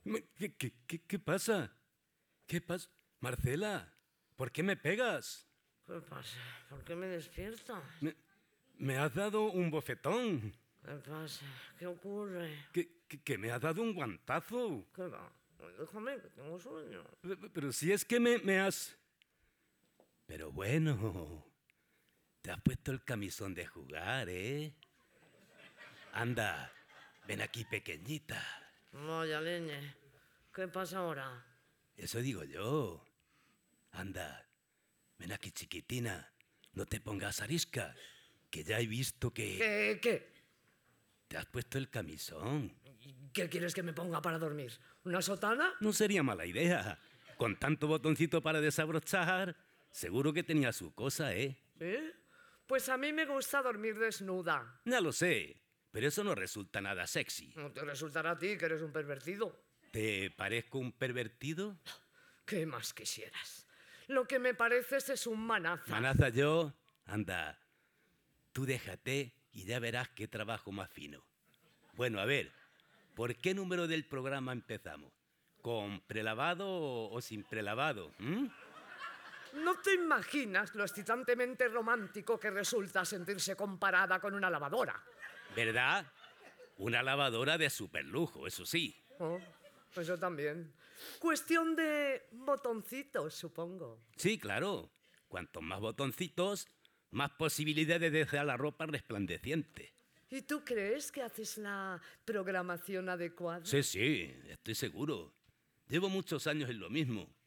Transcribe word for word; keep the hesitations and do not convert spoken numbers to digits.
¿Qué, qué, qué, qué pasa? ¿Qué pasa? Marcela, ¿por qué me pegas? ¿Qué pasa? ¿Por qué me despiertas? Me, me has dado un bofetón. ¿Qué pasa? ¿Qué ocurre? Que, que, que me has dado un guantazo. ¿Qué va? Déjame, que tengo sueño. Pero, pero si es que me, me has... Pero bueno, te has puesto el camisón de jugar, ¿eh? Anda, ven aquí pequeñita. Vaya leñe. ¿Qué pasa ahora? Eso digo yo. Anda, ven aquí chiquitina. No te pongas arisca, que ya he visto que... ¿Qué? ¿Qué? Te has puesto el camisón. ¿Qué quieres que me ponga para dormir? ¿Una sotana? No sería mala idea. Con tanto botoncito para desabrochar, seguro que tenía su cosa, ¿eh? ¿Sí? Pues a mí me gusta dormir desnuda. Ya lo sé, pero eso no resulta nada sexy. No te resultará a ti que eres un pervertido. ¿Te parezco un pervertido? ¿Qué más quisieras? Lo que me pareces es un manaza. Manaza yo, anda, tú déjate y ya verás qué trabajo más fino. Bueno, a ver, ¿por qué número del programa empezamos? ¿Con prelavado o, o sin prelavado? ¿Mm? No te imaginas lo excitantemente romántico que resulta sentirse comparada con una lavadora. ¿Verdad? Una lavadora de superlujo, eso sí. Oh, eso también. Cuestión de botoncitos, supongo. Sí, claro. Cuantos más botoncitos, más posibilidades de dejar la ropa resplandeciente. ¿Y tú crees que haces la programación adecuada? Sí, sí, estoy seguro. Llevo muchos años en lo mismo.